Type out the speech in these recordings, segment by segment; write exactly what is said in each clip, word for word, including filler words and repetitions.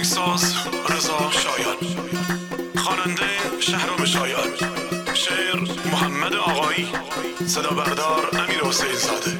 آهنگساز رضا شایان، خواننده شهرام شایان، شعر محمد آقایی، صدا بردار امیر حسین زاده.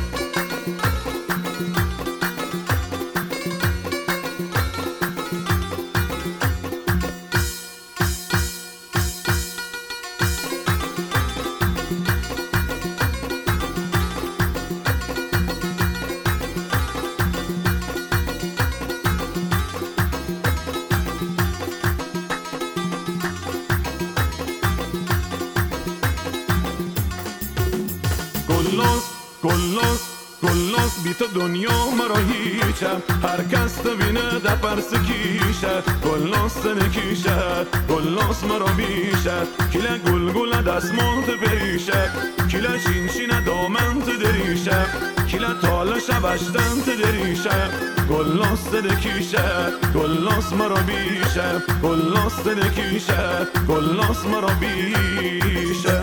گلناز گلناز گلناز بی تو دنیا مرا هیچه، هر کس تو بینه ده پرس کیشه. گلناز تنکیشه گلناز مرا بیشه، کله گلگل دستمال تو بریشه، کله شین شین دامن تو دریشه، کله تاله شبشتن تو دریشه. گلناز تنکیشه گلناز مرا بیشه، گلناز تنکیشه گلناز مرا بیشه.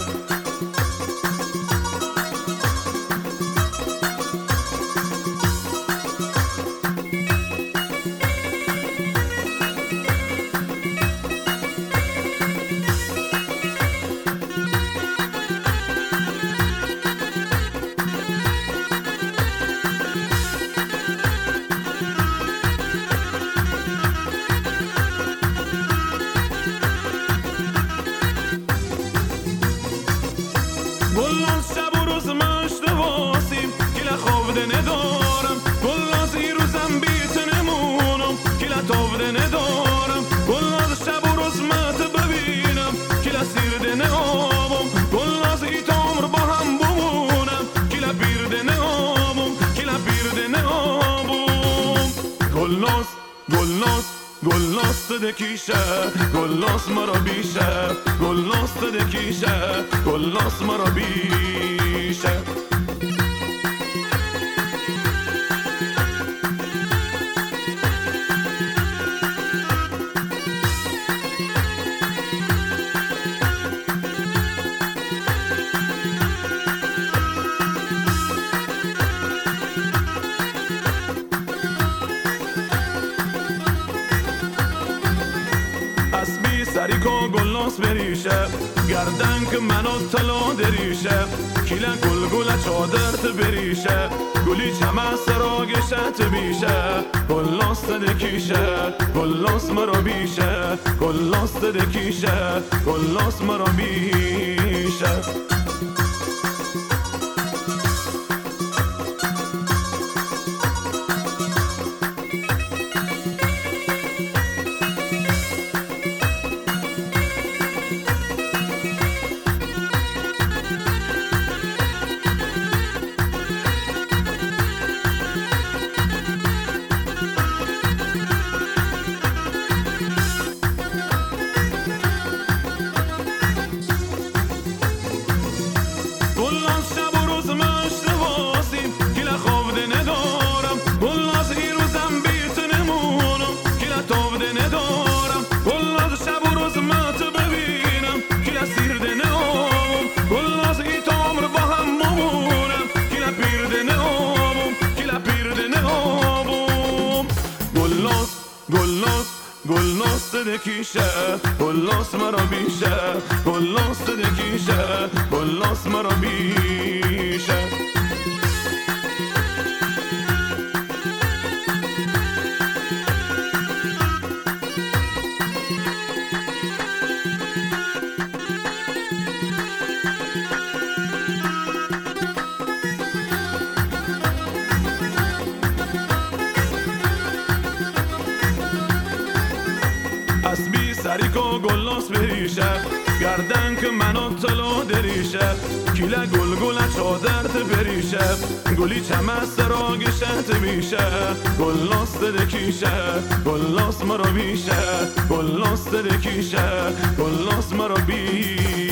گلناز شب و روز مشت واسیم، کله خوابده ندارم. گلناز ای روزم بیت نمونم، کله تابده ندارم. گلناز شب و روز مت ببینم، کله سیرده نامم. گلناز ای تامر با هم بمونم، کله بیرده نامم، کله بیرده نامم. گلناز گلناز گلناز تدکیشه گلناز مرا بیشه، گلناز تدکیشه گلناز مرا بیشه. سری کو گلناز بریشه، گردن که منو طلا دریشه، کله گلگل چادرت بریشه، گلی چمه سراغشت بیشه. گلناز تدکیشه گلناز مرا بیشه، گلناز تدکیشه گلناز مرا بیشه. گلناز شب و روز مشت واسیم، کله خوابده ندارم. گلناز ای روزم بیت نمونم، کله تابده ندارم. گلناز شب و روز مت ببینم، کله سیرده نامم. گلناز ای تامر با هم بمونم، کله بیرده نامم، کله بیرده نامم. گلناز گلناز گلناز تدکیشه گلناز مرا بیشه، گلناز تدکیشه گلناز مرا بیشه. اسبی سری کو گلناز بریشه، گردن که منو طلا دریشه، کله گلگل چادرت بریشه، گلی چمه سراغشت بیشه. گلناز تدکیشه گلناز مرا بیشه، گلناز تدکیشه گلناز مرا بیشه.